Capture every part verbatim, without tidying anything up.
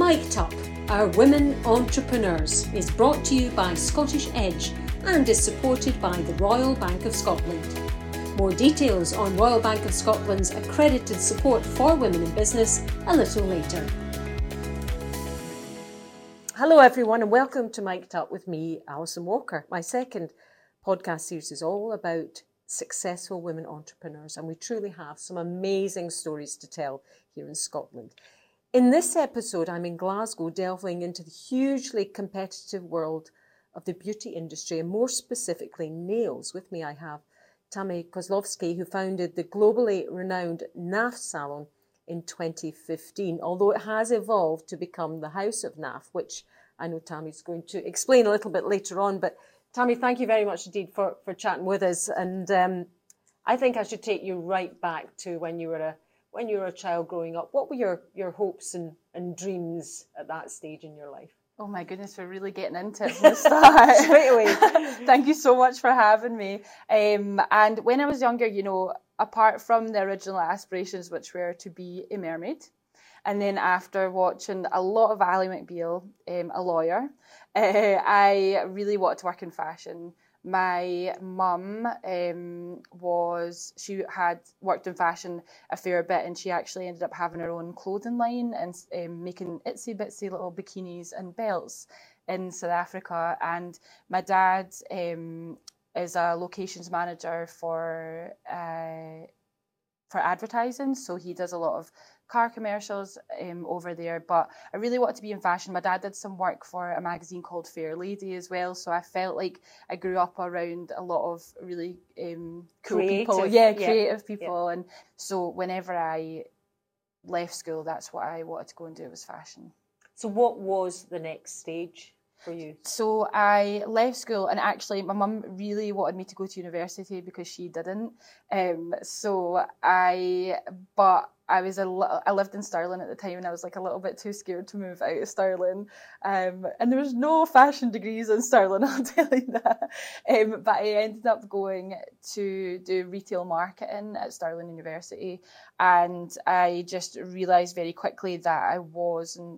Mic'd Up, Our Women Entrepreneurs is brought to you by Scottish Edge and is supported by the Royal Bank of Scotland. More details on Royal Bank of Scotland's accredited support for women in business a little later. Hello everyone and welcome to Mic'd Up with me, Alison Walker. My second podcast series is all about successful women entrepreneurs, and we truly have some amazing stories to tell here in Scotland. In this episode, I'm in Glasgow delving into the hugely competitive world of the beauty industry, and more specifically nails. With me I have Tammy Kozlowski, who founded the globally renowned N A F salon in twenty fifteen, although it has evolved to become the House of N A F, which I know Tammy's going to explain a little bit later on. But Tammy, thank you very much indeed for, for chatting with us. And um, I think I should take you right back to when you were a when you were a child growing up. What were your, your hopes and, and dreams at that stage in your life? Oh my goodness, we're really getting into it from the start. Straight away. Thank you so much for having me. Um, and when I was younger, you know, apart from the original aspirations, which were to be a mermaid, and then after watching a lot of Ally McBeal, um, a lawyer, uh, I really wanted to work in fashion. My mum um, was, she had worked in fashion a fair bit, and she actually ended up having her own clothing line and um, making itsy bitsy little bikinis and belts in South Africa. And my dad um, is a locations manager for uh, for advertising, so he does a lot of car commercials um, over there. But I really wanted to be in fashion. My dad did some work for a magazine called Fair Lady as well, so I felt like I grew up around a lot of really um, cool creative people. Yeah, creative yeah. people. Yeah. And so whenever I left school, that's what I wanted to go and do, was fashion. So what was the next stage for you? So I left school, and actually my mum really wanted me to go to university because she didn't. Um, so I, but I was a little, I lived in Stirling at the time, and I was like a little bit too scared to move out of Stirling. Um, and there was no fashion degrees in Stirling, I'll tell you that. Um, but I ended up going to do retail marketing at Stirling University, and I just realised very quickly that I wasn't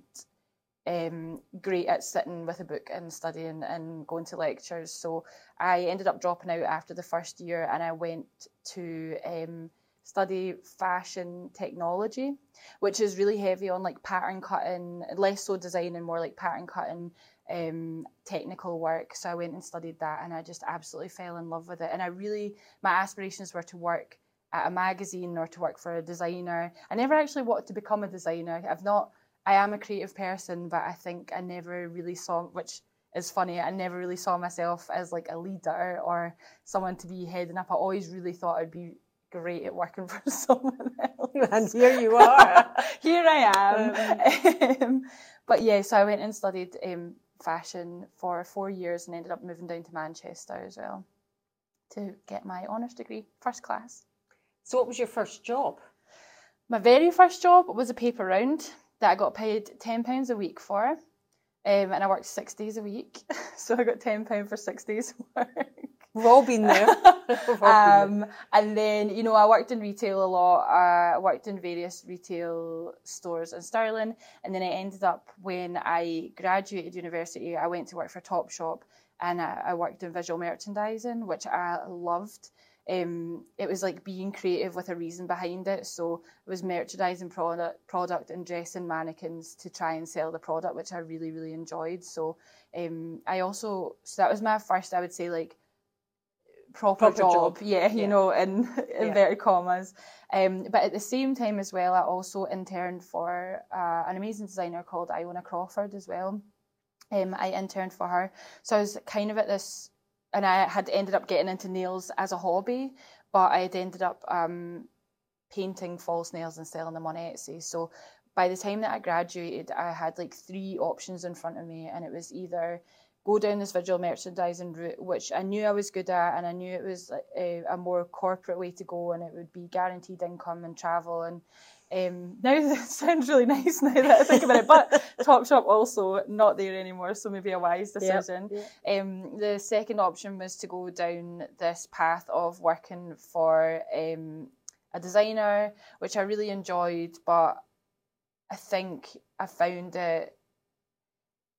Um, great at sitting with a book and studying and going to lectures. So I ended up dropping out after the first year, and I went to um, study fashion technology, which is really heavy on like pattern cutting, less so design and more like pattern cutting, um, technical work. So I went and studied that, and I just absolutely fell in love with it. And I really, my aspirations were to work at a magazine or to work for a designer. I never actually wanted to become a designer. I've not I am a creative person, but I think I never really saw, which is funny, I never really saw myself as like a leader or someone to be heading up. I always really thought I'd be great at working for someone else. And here you are. Here I am. Um, but yeah, so I went and studied um, fashion for four years and ended up moving down to Manchester as well to get my honours degree, first class. So what was your first job? My very first job was a paper round that I got paid ten pounds a week for, um, and I worked six days a week, so I got ten pounds for six days work. We've all been there. We've all um, been there. And then, you know, I worked in retail a lot. Uh, I worked in various retail stores in Stirling, and then I ended up, when I graduated university, I went to work for Topshop, and I, I worked in visual merchandising, which I loved. Um, it was like being creative with a reason behind it. So it was merchandising product, product and dressing mannequins to try and sell the product, which I really, really enjoyed. So um, I also, so that was my first, I would say, like proper, proper job. job. Yeah, you yeah. know, in yeah. inverted commas. Um, but at the same time as well, I also interned for uh, an amazing designer called Iona Crawford as well. Um, I interned for her. So I was kind of at this, and I had ended up getting into nails as a hobby, but I had ended up um, painting false nails and selling them on Etsy. So by the time that I graduated, I had like three options in front of me, and it was either go down this visual merchandising route, which I knew I was good at, and I knew it was a, a more corporate way to go, and it would be guaranteed income and travel. And Um, now it sounds really nice now that I think about it, but Topshop also not there anymore, so maybe a wise decision. Yep, yep. Um, the second option was to go down this path of working for um, a designer, which I really enjoyed, but I think I found it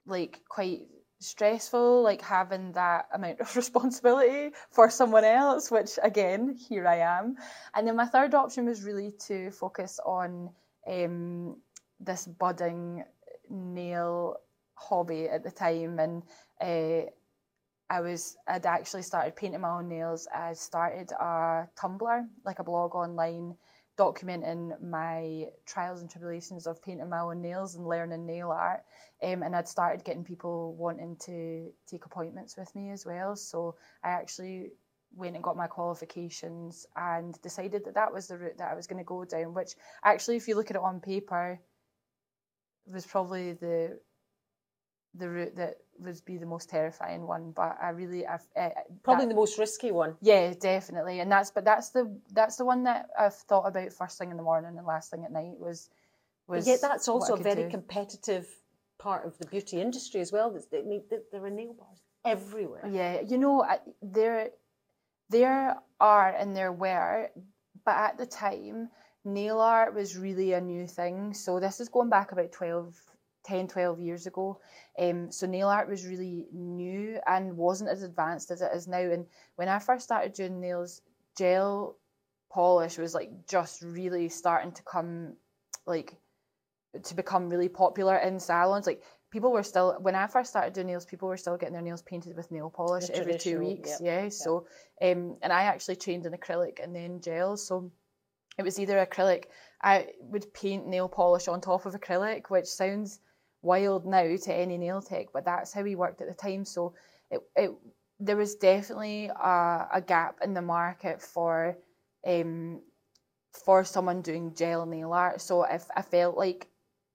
like quite stressful, like having that amount of responsibility for someone else, which again, here I am. And then my third option was really to focus on um, this budding nail hobby at the time. And uh, I was, I'd actually started painting my own nails. I started a Tumblr, like a blog online, documenting my trials and tribulations of painting my own nails and learning nail art. Um, and I'd started getting people wanting to take appointments with me as well. So I actually went and got my qualifications and decided that that was the route that I was going to go down, which actually, if you look at it on paper, was probably the the route that would be the most terrifying one. But I really, I've, uh, probably that, the most risky one. Yeah, definitely. And that's, but that's the that's the one that I've thought about first thing in the morning and last thing at night was. was but yet that's also a very do. competitive part of the beauty industry as well. I mean, there are nail bars everywhere. Yeah, you know, there, there are and there were, but at the time, nail art was really a new thing. So this is going back about twelve, ten, twelve years ago. Um, so nail art was really new and wasn't as advanced as it is now. And when I first started doing nails, gel polish was like just really starting to come, like, to become really popular in salons. Like, people were still, when I first started doing nails, people were still getting their nails painted with nail polish the every two weeks. Yep, yeah. Yep. So, um, and I actually trained in acrylic and then gel. So it was either acrylic, I would paint nail polish on top of acrylic, which sounds wild now to any nail tech, but that's how we worked at the time. So it, it there was definitely a, a gap in the market for um for someone doing gel nail art. So if I felt like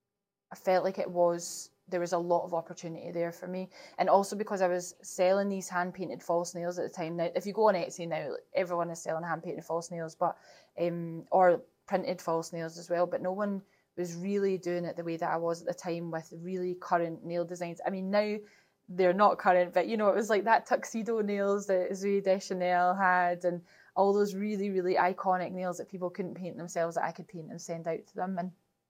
I felt like it was there was a lot of opportunity there for me. And also because I was selling these hand painted false nails at the time. Now if you go on Etsy now, everyone is selling hand painted false nails, but um or printed false nails as well, but no one was really doing it the way that I was at the time with really current nail designs. I mean, now they're not current, but you know, it was like that tuxedo nails that Zooey Deschanel had and all those really, really iconic nails that people couldn't paint themselves that I could paint and send out to them. And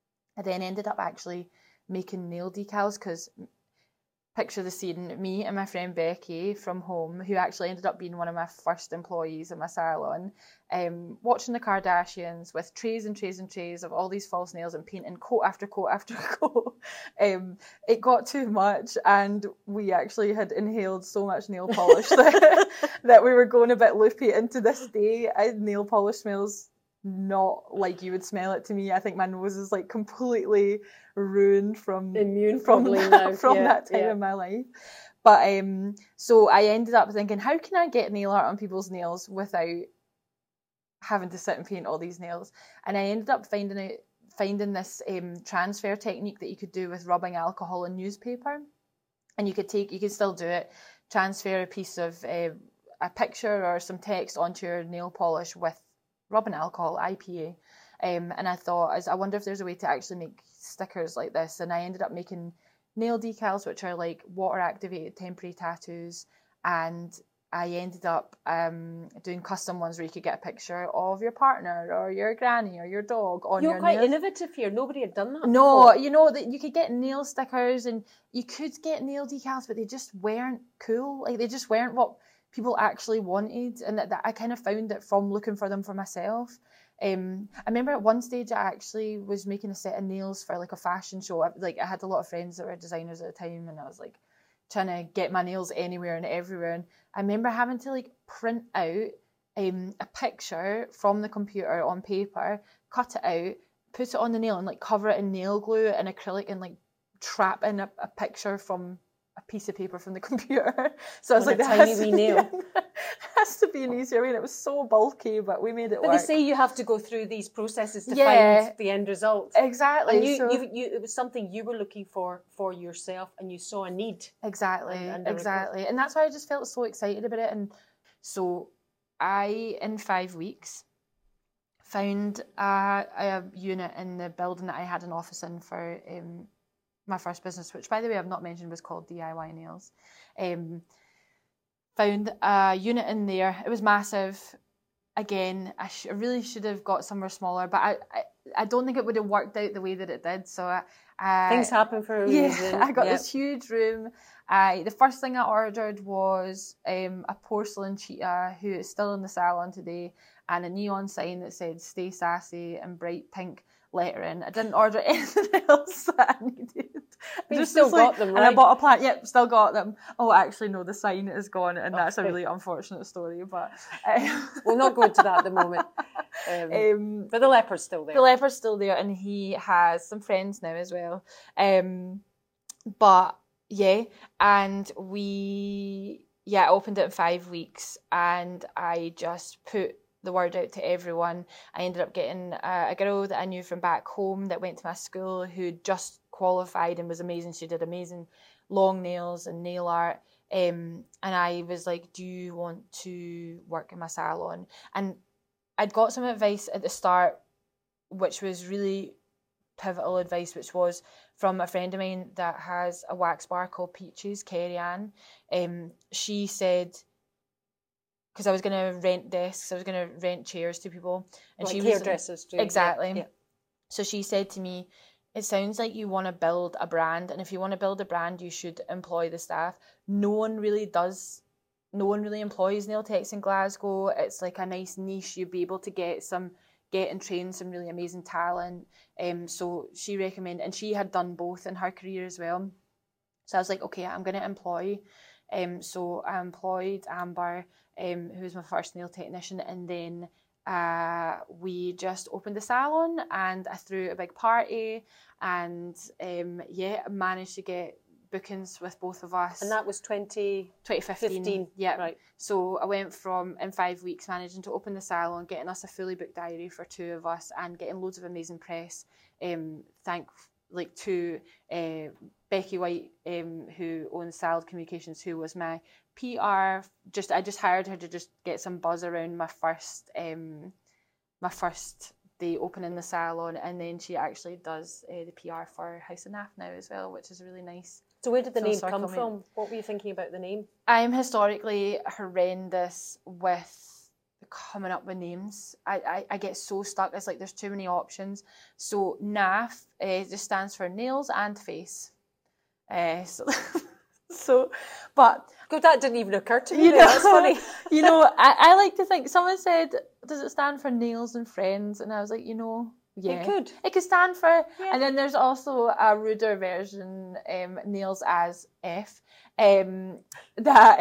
I then ended up actually making nail decals because picture the scene, me and my friend Becky from home, who actually ended up being one of my first employees in my salon, um, watching the Kardashians with trays and trays and trays of all these false nails and painting coat after coat after coat. Um, it got too much and we actually had inhaled so much nail polish that, that we were going a bit loopy. And to this day, I, nail polish smells not like you would smell it to me. I think my nose is like completely ruined from immune from probably that, now. from yeah, that time yeah. in my life. But um, so I ended up thinking, how can I get nail art on people's nails without having to sit and paint all these nails? And I ended up finding out finding this um, transfer technique that you could do with rubbing alcohol and newspaper, and you could take you could still do it, transfer a piece of uh, a picture or some text onto your nail polish with rubbing alcohol, I P A. Um, and I thought, as I wonder if there's a way to actually make stickers like this. And I ended up making nail decals, which are like water activated temporary tattoos. And I ended up um, doing custom ones where you could get a picture of your partner or your granny or your dog on You're your quite nails. innovative here. Nobody had done that No, before. you know, that you could get nail stickers and you could get nail decals, but they just weren't cool. Like, they just weren't what people actually wanted. And that, that I kind of found it from looking for them for myself. Um, I remember at one stage I actually was making a set of nails for like a fashion show. I, like I had a lot of friends that were designers at the time, and I was like trying to get my nails anywhere and everywhere. And I remember having to like print out um, a picture from the computer on paper, cut it out, put it on the nail, and like cover it in nail glue and acrylic, and like trap in a, a picture from a piece of paper from the computer. So I was on like, a tiny wee nail. has to be an easier way. And it was so bulky, but we made it but work. They say you have to go through these processes to Yeah. find the end result. Exactly. And you, so, you, you, it was something you were looking for for yourself, and you saw a need. Exactly. And, and exactly. And that's why I just felt so excited about it. And so I, in five weeks, found a, a unit in the building that I had an office in for um, my first business, which, by the way, I've not mentioned was called D I Y Nails. Um, found a unit in there. It was massive. Again, I, sh- I really should have got somewhere smaller, but I, I I don't think it would have worked out the way that it did. So I, things happen for a yeah, reason. I got yep. this huge room. I the first thing I ordered was um, a porcelain cheetah who is still in the salon today, and a neon sign that said "Stay Sassy" and bright pink lettering. I didn't order anything else that I needed. You just still got like, them, right? And I bought a plant. Yep, still got them. Oh, actually, no, the sign is gone, and that's okay. a really unfortunate story. But um, we'll not go into that at the moment. Um, um, but the leopard's still there. The leopard's still there, and he has some friends now as well. Um, but yeah, and we yeah opened it in five weeks, and I just put the word out to everyone. I ended up getting a, a girl that I knew from back home that went to my school who just qualified and was amazing. She did amazing long nails and nail art. Um, and I was like, do you want to work in my salon? And I'd got some advice at the start, which was really pivotal advice, which was from a friend of mine that has a wax bar called Peaches, Kerry Ann. Um, she said, because I was going to rent desks, I was going to rent chairs to people. And like she was hairdressers do. Exactly. Yeah, yeah. So she said to me, it sounds like you want to build a brand, and if you want to build a brand, you should employ the staff. No one really does, no one really employs nail techs in Glasgow. It's like a nice niche. You'd be able to get some, get and train some really amazing talent. Um, so she recommended, and she had done both in her career as well. So I was like, okay, I'm going to employ. Um, so I employed Amber, um, who was my first nail technician, and then uh, we just opened the salon, and I threw a big party, and um, yeah, managed to get bookings with both of us. And that was twenty fifteen. Yeah, right. So I went from, in five weeks, managing to open the salon, getting us a fully booked diary for two of us, and getting loads of amazing press. Um, thank like to uh, Becky White, um, who owns Salad Communications, who was my P R. Just I just hired her to just get some buzz around my first um, my first day opening the salon, and then she actually does uh, the P R for House of Naff now as well, which is really nice. So where did the Full name circle come me. from? What were you thinking about the name? I'm historically horrendous with coming up with names. I, I, I get so stuck. It's like there's too many options. So Naff uh, just stands for nails and face. Uh, so, so, but God, that didn't even occur to me. You know, That's funny. You know, I, I like to think, someone said, does it stand for nails and friends? And I was like, you know, yeah. It could. It could stand for, yeah. And then there's also a ruder version, um, nails as F, um, that,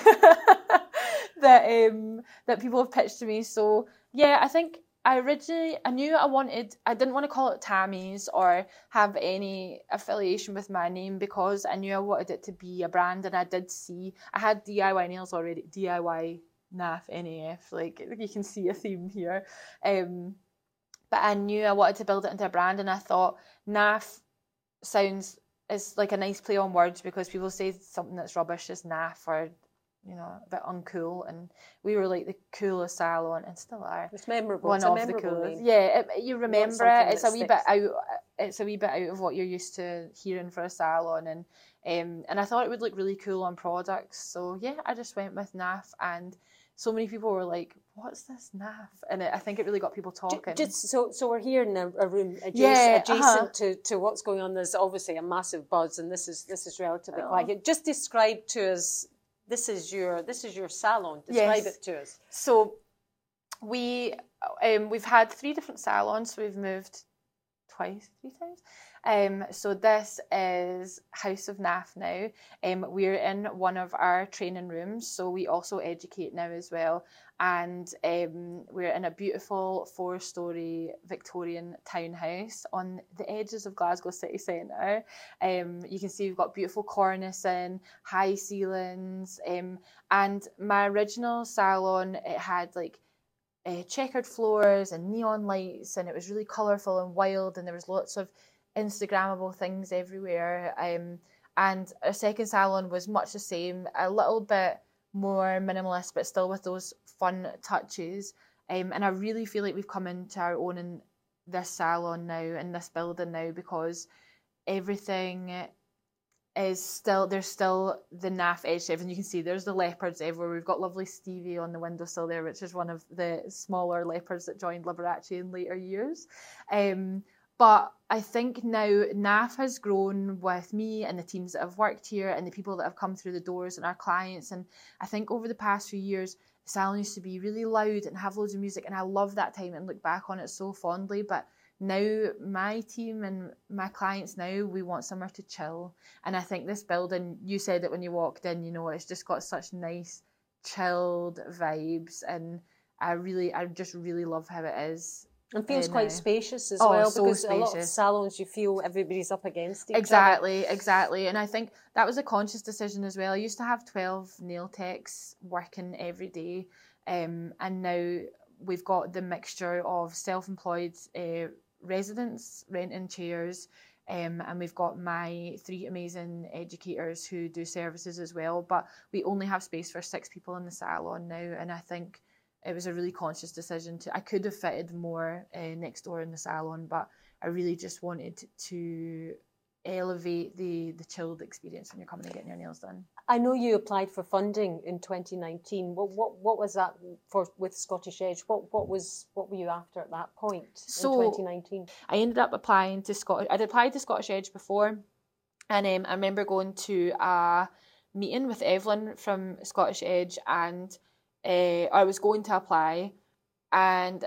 uh, that, um, that people have pitched to me. So yeah, I think I originally, I knew I wanted, I didn't want to call it Tammy's or have any affiliation with my name, because I knew I wanted it to be a brand, and I did see, I had D I Y nails already, D I Y Naff, N A F, like you can see a theme here. Um, but I knew I wanted to build it into a brand, and I thought Naff sounds, is like a nice play on words, because people say something that's rubbish is naff, or you know, a bit uncool, and we were like the coolest salon, and still are. It's memorable. One it's a of memorable the coolest. name. Yeah, it, you remember it. It's a wee sticks. bit out. It's a wee bit out of what you're used to hearing for a salon, and um, and I thought it would look really cool on products. So yeah, I just went with Naff, and so many people were like, "What's this Naff?" And it, I think it really got people talking. Just so, so we're here in a, a room adjacent, yeah, adjacent uh-huh. to, to what's going on. There's obviously a massive buzz, and this is this is relatively Oh. quiet. Just describe to us. This is your this is your salon. Describe Yes. it to us. So we um, we've had three different salons. So we've moved twice, three times. Um, so this is House of Naff now. Um, we're in one of our training rooms, so we also educate now as well. And um, we're in a beautiful four-storey Victorian townhouse on the edges of Glasgow city centre. Um, you can see we've got beautiful cornicing, high ceilings. Um, and my original salon, it had like uh, checkered floors and neon lights, and it was really colourful and wild, and there was lots of Instagrammable things everywhere. Um, and our second salon was much the same, a little bit more minimalist, but still with those fun touches. Um, and I really feel like we've come into our own in this salon now, in this building now, because everything is still, there's still the naff edge to everything. You can see there's the leopards everywhere. We've got lovely Stevie on the windowsill there, which is one of the smaller leopards that joined Liberace in later years. Um, but I think now naff has grown with me and the teams that have worked here and the people that have come through the doors and our clients. And I think over the past few years, the salon used to be really loud and have loads of music, and I love that time and look back on it so fondly. But now my team and my clients now, we want somewhere to chill. And I think this building, you said it when you walked in, you know, it's just got such nice chilled vibes, and I really, I just really love how it is. And feels in, quite uh, spacious as oh, well, so because spacious. A lot of salons you feel everybody's up against each exactly, other. Exactly, and I think that was a conscious decision as well. I used to have twelve nail techs working every day, um, and now we've got the mixture of self-employed uh, residents renting chairs, um, and we've got my three amazing educators who do services as well. But we only have space for six people in the salon now, and I think it was a really conscious decision. To I could have fitted more uh, next door in the salon, but I really just wanted to elevate the the chilled experience when you're coming and getting your nails done. I know you applied for funding in twenty nineteen. What what what was that for with Scottish Edge? What what was what were you after at that point so, in twenty nineteen? I ended up applying to Scottish. I'd applied to Scottish Edge before, and um, I remember going to a meeting with Evelyn from Scottish Edge, and uh, I was going to apply, and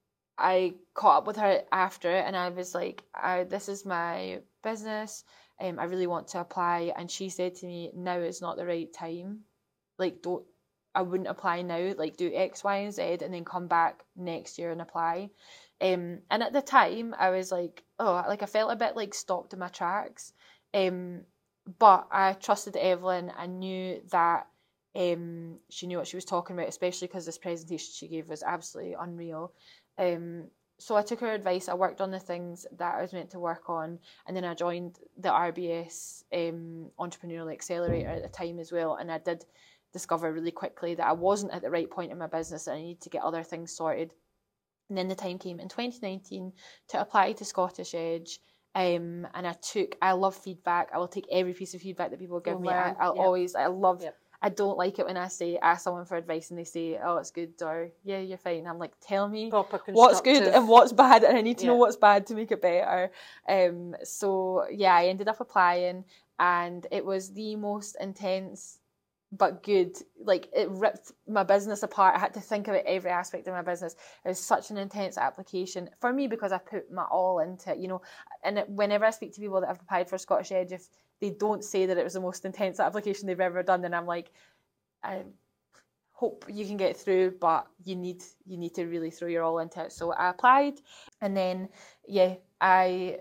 I caught up with her after it, and I was like, I, "This is my business. Um, I really want to apply." And she said to me, "Now is not the right time. Like, don't. I wouldn't apply now. Like, do X, Y, and Z, and then come back next year and apply." Um, and at the time, I was like, "Oh, like I felt a bit like stopped in my tracks." Um, but I trusted Evelyn. I knew that um she knew what she was talking about, especially because this presentation she gave was absolutely unreal. Um, so I took her advice. I worked on the things that I was meant to work on, and then I joined the R B S um, Entrepreneurial Accelerator at the time as well. And I did discover really quickly that I wasn't at the right point in my business and I needed to get other things sorted. And then the time came in twenty nineteen to apply to Scottish Edge. Um, and I took, I love feedback. I will take every piece of feedback that people give You'll me. I, I'll yep. always, I love Yep. I don't like it when I say, ask someone for advice and they say, "Oh, it's good," or "Yeah, you're fine." I'm like, tell me Proper what's good and what's bad, and I need to yeah. know what's bad to make it better. Um, so yeah, I ended up applying, and it was the most intense but good. Like, it ripped my business apart. I had to think about every aspect of my business. It was such an intense application for me because I put my all into it, you know. And it, whenever I speak to people that have applied for Scottish Edge, if they don't say that it was the most intense application they've ever done, then I'm like, I hope you can get through, but you need you need to really throw your all into it. So I applied, and then yeah, I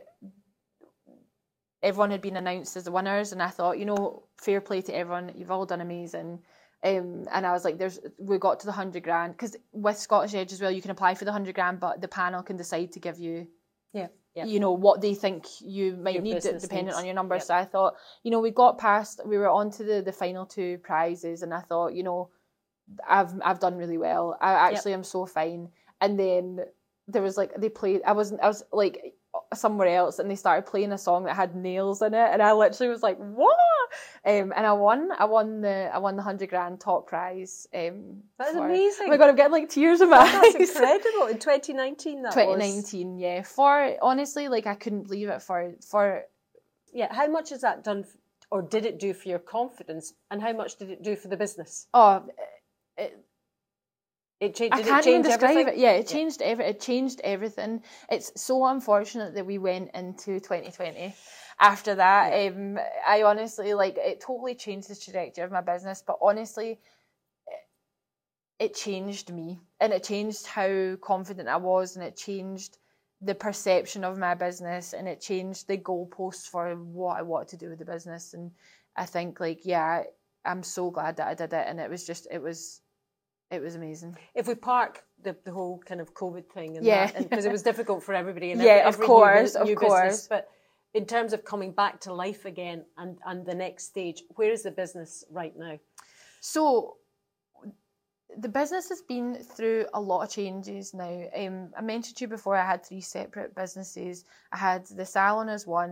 everyone had been announced as the winners, and I thought, you know, fair play to everyone, you've all done amazing. Um, and I was like, there's we got to the hundred grand, because with Scottish Edge as well, you can apply for the hundred grand, but the panel can decide to give you yeah. Yep. you know, what they think you might Your need, depending needs. on your numbers. Yep. So I thought, you know, we got past, we were on to the, the final two prizes, and I thought, you know, I've I've done really well. I actually yep. am so fine. And then there was like, they played, I wasn't, I was like somewhere else, and they started playing a song that had nails in it, and I literally was like, what? Um, and I won. I won the I won the hundred grand top prize. Um, that is for, amazing. Oh my god, I'm getting like tears in my eyes. That's incredible. In twenty nineteen, that twenty nineteen, was. yeah. For honestly, like I couldn't believe it. For for yeah. How much has that done, or did it do for your confidence, and how much did it do for the business? Oh, it, It changed. I Did can't it change even describe everything? it. Yeah, it changed yeah. every. It changed everything. It's so unfortunate that we went into twenty twenty. After that, yeah. um, I honestly like it. Totally changed the trajectory of my business. But honestly, it, it changed me, and it changed how confident I was, and it changed the perception of my business, and it changed the goalposts for what I wanted to do with the business. And I think, like, yeah, I'm so glad that I did it, and it was just, it was. It was amazing. If we park the, the whole kind of COVID thing, and yeah, because it was difficult for everybody, and yeah, every, of every course, new, new of course. Business, but in terms of coming back to life again and, and the next stage, where is the business right now? So the business has been through a lot of changes now. Um, I mentioned to you before I had three separate businesses. I had the salon as one,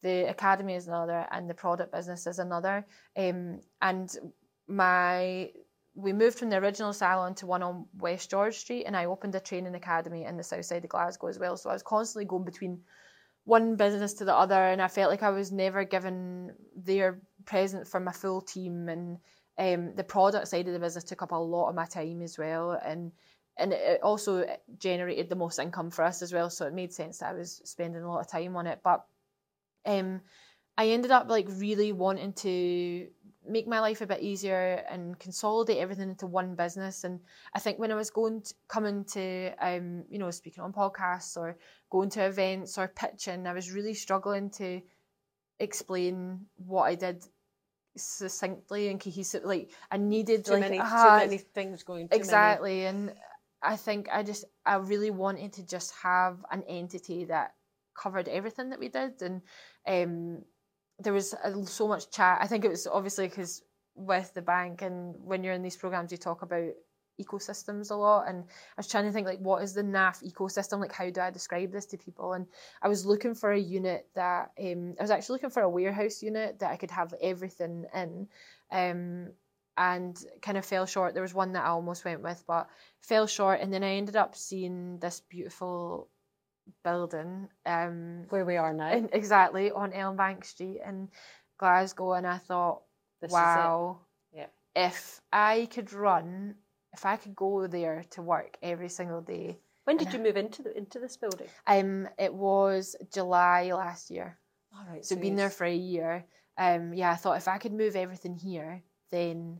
the academy is another, and the product business is another. Um, and my we moved from the original salon to one on West George Street, and I opened a training academy in the south side of Glasgow as well. So I was constantly going between one business to the other, and I felt like I was never given their present for my full team. And um, the product side of the business took up a lot of my time as well, and and it also generated the most income for us as well. So it made sense that I was spending a lot of time on it. But um, I ended up like really wanting to make my life a bit easier and consolidate everything into one business. And I think when I was going to, coming to, um, you know, speaking on podcasts or going to events or pitching, I was really struggling to explain what I did succinctly and cohesive. Like I needed too like many, ah, too many things going. Too exactly, many. And I think I just I really wanted to just have an entity that covered everything that we did, and um. There was so much chat. I think it was obviously because with the bank, and when you're in these programs, you talk about ecosystems a lot. And I was trying to think, like, what is the N A F ecosystem? Like, how do I describe this to people? And I was looking for a unit that, um, I was actually looking for a warehouse unit that I could have everything in. Um, and kind of fell short. There was one that I almost went with, but fell short. And then I ended up seeing this beautiful building um where we are now, in, exactly on Elmbank Street in Glasgow, and I thought, this wow, is it. Yeah. if I could run, if I could go there to work every single day. When did you move into the into this building? Um, it was July last year. All right, so, so been there for a year. Um, yeah, I thought if I could move everything here, then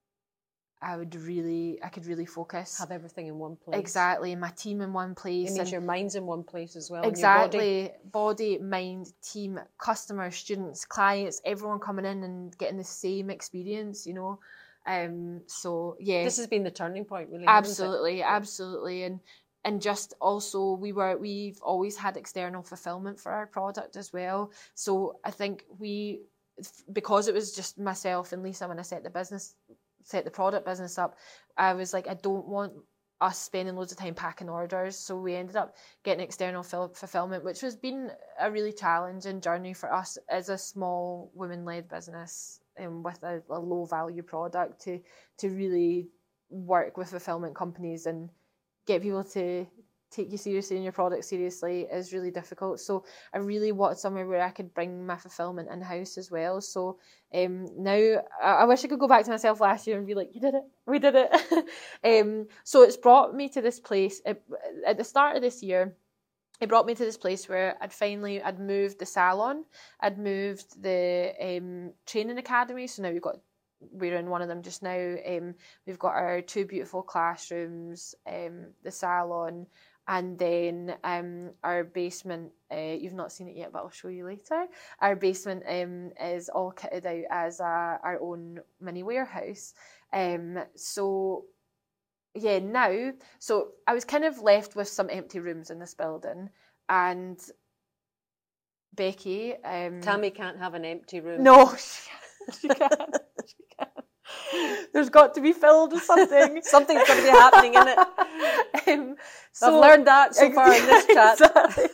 I would really, I could really focus. Have everything in one place. Exactly, and my team in one place. It means and your mind's in one place as well. Exactly, body. body, mind, team, customers, students, clients, everyone coming in and getting the same experience, you know. Um, so yeah, this has been the turning point, really. Absolutely, absolutely, and and just also we were we've always had external fulfillment for our product as well. So I think we, because it was just myself and Lisa when I set the business. set the product business up, I was like, I don't want us spending loads of time packing orders. So we ended up getting external fil- fulfillment, which has been a really challenging journey for us as a small women-led business um, with a, a low value product to to really work with fulfillment companies and get people to take you seriously and your product seriously is really difficult. So I really wanted somewhere where I could bring my fulfillment in-house as well. So um, now I, I wish I could go back to myself last year and be like, you did it, we did it. um, so it's brought me to this place. It, at the start of this year, it brought me to this place where I'd finally, I'd moved the salon, I'd moved the um, training academy. So now we've got we're in one of them just now. Um, we've got our two beautiful classrooms, um, the salon, and then um, our basement, uh, you've not seen it yet, but I'll show you later. Our basement um, is all kitted out as a, our own mini warehouse. Um, so, yeah, now, so I was kind of left with some empty rooms in this building, and Becky... Um, Tammy can't have an empty room. No, she, she can't. She can't. There's got to be filled with something. Something's got to be happening in it. Um, so, I've learned that so far in this chat. Exactly.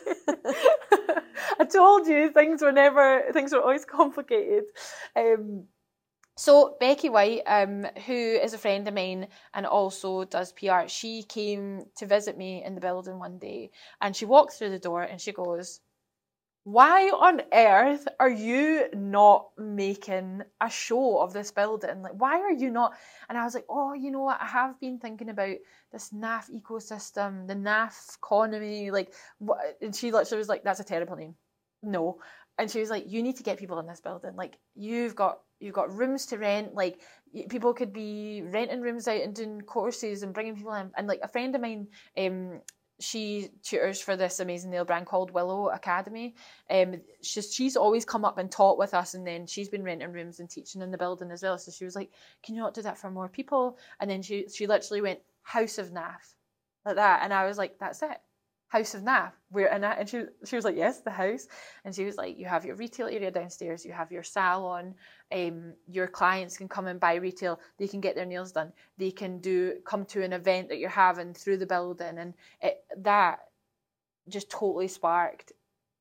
I told you things were never, things were always complicated. Um, so Becky White, um, who is a friend of mine and also does P R, she came to visit me in the building one day, and she walked through the door and she goes, why on earth are you not making a show of this building? Like, why are you not? And I was like, oh, you know what? I have been thinking about this N A F ecosystem, the N A F economy. Like, what? And she literally was like, that's a terrible name. No. And she was like, you need to get people in this building. Like, you've got you've got rooms to rent. Like, people could be renting rooms out and doing courses and bringing people in. And like a friend of mine, um, she tutors for this amazing nail brand called Willow Academy. Um, she's, she's always come up and taught with us, and then she's been renting rooms and teaching in the building as well. So she was like, can you not do that for more people? And then she, she literally went, House of N A F, like that. And I was like, that's it. House of N A F. We're in it. And she, she was like, yes, the house. And she was like, you have your retail area downstairs, you have your salon, um, your clients can come and buy retail, they can get their nails done, they can do come to an event that you're having through the building. And it, that just totally sparked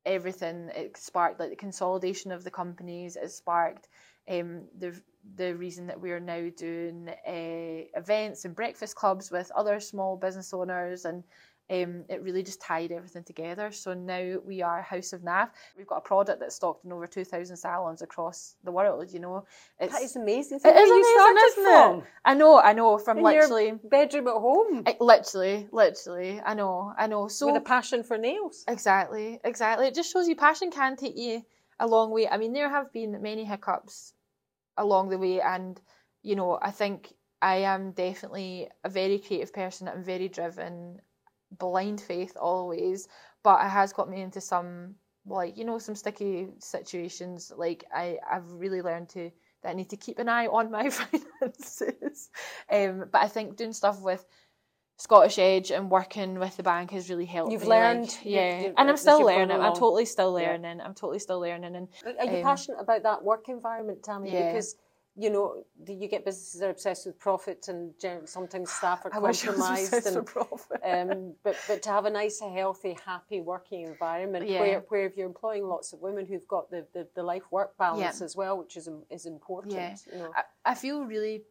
everything. It sparked like the consolidation of the companies. It sparked um, the the reason that we are now doing uh, events and breakfast clubs with other small business owners, and um, it really just tied everything together. So now we are House of N A F. We've got a product that's stocked in over two thousand salons across the world, you know. It's, that is amazing. It is you amazing, started isn't from? it? I know, I know, from In literally... your bedroom at home. I, literally, literally, I know, I know. So with a passion for nails. Exactly, exactly. It just shows you passion can take you a long way. I mean, there have been many hiccups along the way, and, you know, I think I am definitely a very creative person. I'm very driven, blind faith always, but it has got me into some, like, you know, some sticky situations. Like, I, I've really learned to that I need to keep an eye on my finances. Um, but I think doing stuff with Scottish Edge and working with the bank has really helped. You've me, learned, like, yeah, you, you, and I'm still learning. along. I'm totally still learning. Yeah. I'm totally still learning. And are you um, passionate about that work environment, Tammy? Yeah. Because, you know, you get businesses that are obsessed with profit, and sometimes staff are I wish compromised. I was obsessed and, with profit. um, but but to have a nice, healthy, happy working environment, Yeah. where where if you're employing lots of women who've got the, the, the life work balance Yeah. as well, which is is important. Yeah. You know, I, I feel really,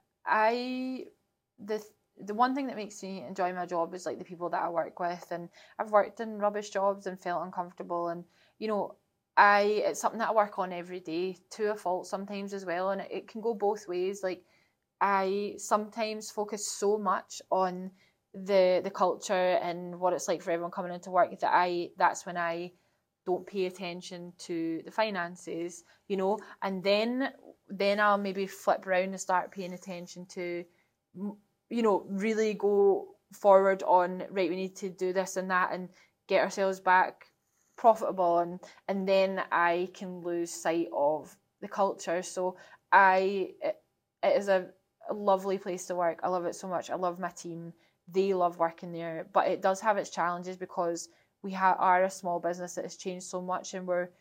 I the. The one thing that makes me enjoy my job is like the people that I work with, and I've worked in rubbish jobs and felt uncomfortable, and you know, I it's something that I work on every day to a fault sometimes as well, and it, it can go both ways. Like, I sometimes focus so much on the the culture and what it's like for everyone coming into work that I that's when I don't pay attention to the finances, you know, and then then I'll maybe flip around and start paying attention to, you know, really go forward on, right, we need to do this and that and get ourselves back profitable, and and then I can lose sight of the culture. So I it, it is a, a lovely place to work. I love it so much. I love my team. They love working there, but it does have its challenges because we ha- are a small business that has changed so much, and we're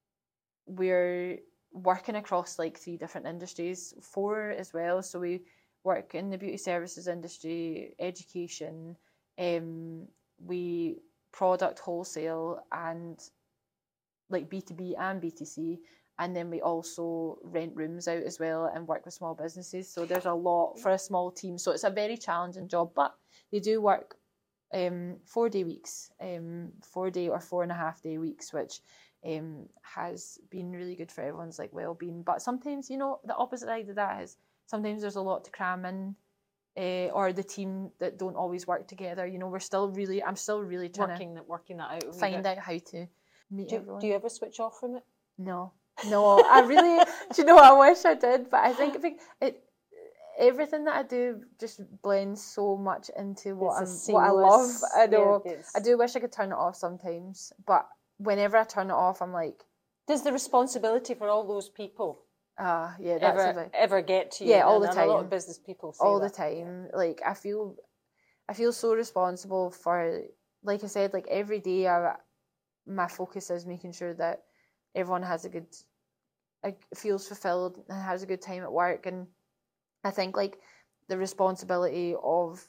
we're working across like three different industries, four as well. So we work in the beauty services industry, education, um, we product wholesale, and like B two B and B two C, and then we also rent rooms out as well and work with small businesses. So there's a lot for a small team. So it's a very challenging job, but they do work um, four day weeks, um, four day or four and a half day weeks, which um, has been really good for everyone's like well-being. But sometimes, you know, the opposite side of that is sometimes there's a lot to cram in, uh, or the team that don't always work together. You know, we're still really, I'm still really trying working that working that out. to find out how to meet do, everyone. Do you ever switch off from it? No, no, I really, do you know, I wish I did, but I think, I think it, everything that I do just blends so much into what I'm, what I love. I know, yeah, I do wish I could turn it off sometimes, but whenever I turn it off, I'm like, does the responsibility for all those people Ah, uh, yeah, that's ever, about, ever get to you? Yeah, all and, the time. And a lot of business people say all that. the time. Like, I feel, I feel so responsible for, like I said, like every day, I, my focus is making sure that everyone has a good, like, feels fulfilled and has a good time at work. And I think like the responsibility of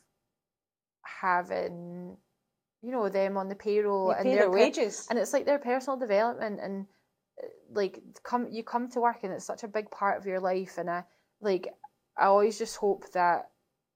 having, you know, them on the payroll, you and pay their their wages, and it's like their personal development, and like come you come to work and it's such a big part of your life. And I like I always just hope that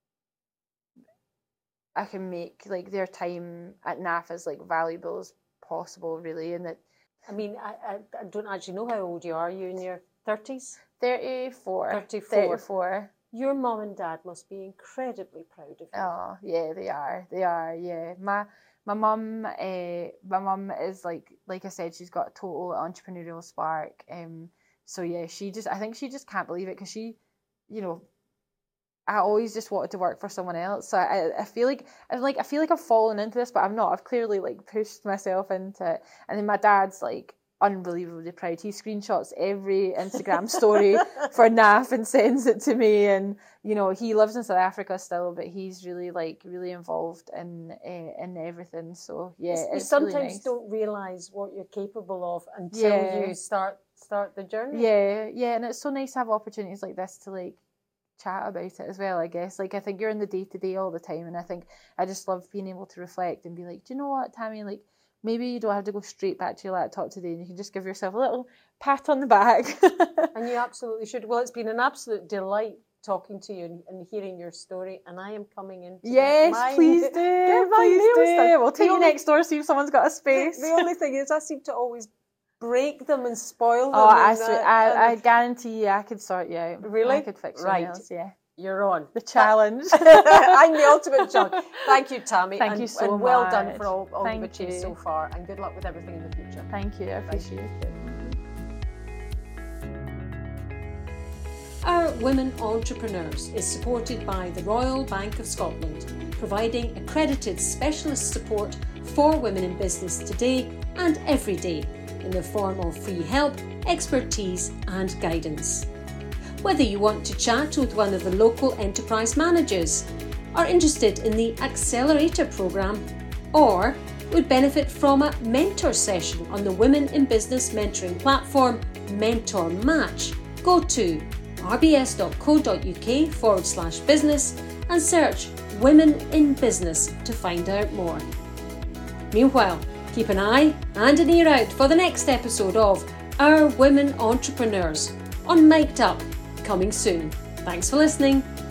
I can make like their time at N A F as like valuable as possible, really. And that, I mean, I, I, I don't actually know how old you are. Are you in your thirties? thirty-four. thirty-four. thirty-four. Your mum and dad must be incredibly proud of you. Oh, yeah, they are. They are, yeah. My my mum, uh, my mum is like, like I said, she's got a total entrepreneurial spark. Um, so yeah, she just, I think she just can't believe it because she, you know, I always just wanted to work for someone else. So I, I feel like, I'm like, I feel like I've fallen into this, but I'm not. I've clearly like pushed myself into it. And then my dad's like unbelievably proud. He screenshots every Instagram story for N A F and sends it to me. And you know, he lives in South Africa still, but he's really like really involved in uh, in everything. So yeah, you it's sometimes really nice. Don't realise what you're capable of until yeah. you start start the journey. Yeah, yeah, and it's so nice to have opportunities like this to like chat about it as well, I guess. Like, I think you're in the day to day all the time, and I think I just love being able to reflect and be like, do you know what, Tammy, like, maybe you don't have to go straight back to your laptop today, and you can just give yourself a little pat on the back. And you absolutely should. Well, it's been an absolute delight talking to you and, and hearing your story, and I am coming in. Yes, my, please do. Please do. We'll take the you only, next door, see if someone's got a space. The, the only thing is, I seem to always break them and spoil them. Oh, I, and, uh, I, and I guarantee you, I could sort you out. Really? I could fix your right. nails, yeah. You're on. The challenge. I'm the ultimate challenge. Thank you, Tammy. Thank and, you so and well much. done for all, all Thank you've achieved you. so far, and good luck with everything in the future. Thank you, I appreciate it. Our Women Entrepreneurs is supported by the Royal Bank of Scotland, providing accredited specialist support for women in business today and every day in the form of free help, expertise and guidance. Whether you want to chat with one of the local enterprise managers, are interested in the Accelerator programme, or would benefit from a mentor session on the Women in Business mentoring platform Mentor Match, go to rbs.co.uk forward slash business and search Women in Business to find out more. Meanwhile, keep an eye and an ear out for the next episode of Our Women Entrepreneurs on Mic'd Up, coming soon. Thanks for listening.